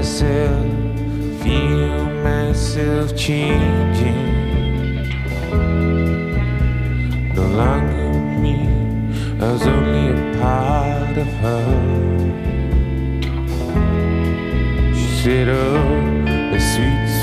myself, feel myself changing. No longer me, I was only a part of her. She said, oh, the sweet